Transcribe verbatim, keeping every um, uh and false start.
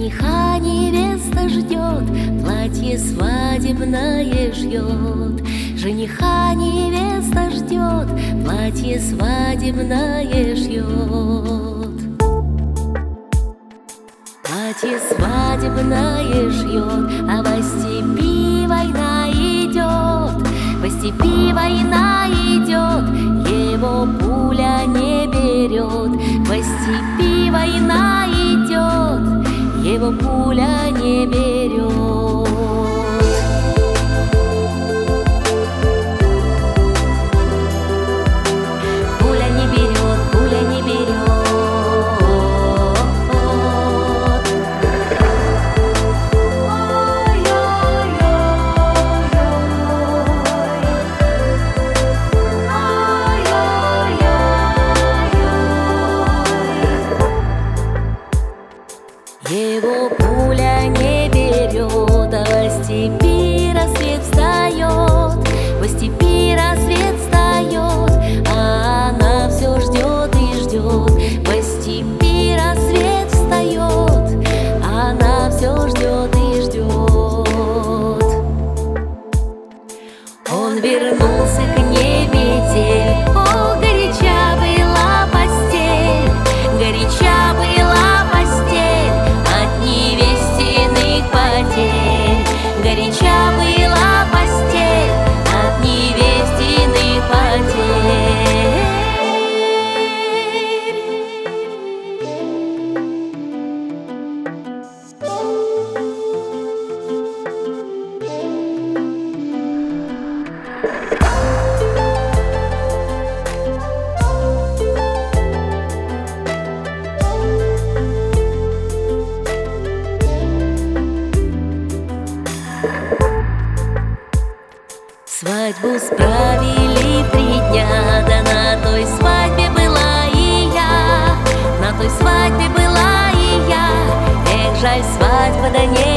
Жениха невеста ждет, платье свадебное шьет. Жениха невеста ждет, платье свадебное шьет. Платье свадебное шьет, а по степи война идет. По степи война идет, его пуля не берет. По степи война идет, его пуля не берет. Пуля не берет, пуля не берет. Его пуля не берет, а по степи рассвет встает. По степи рассвет встает, а она все ждет и ждет. По степи рассвет встает, а она все ждет и ждет. Он вернулся к ней метель, о, горяча была постель, горяча была постель от невестиных потерь. Горяча была постель от невестиных потерь. Свадьбу справили в три дня, да на той свадьбе была и я. На той свадьбе была и я. Эх, жаль, свадьба да не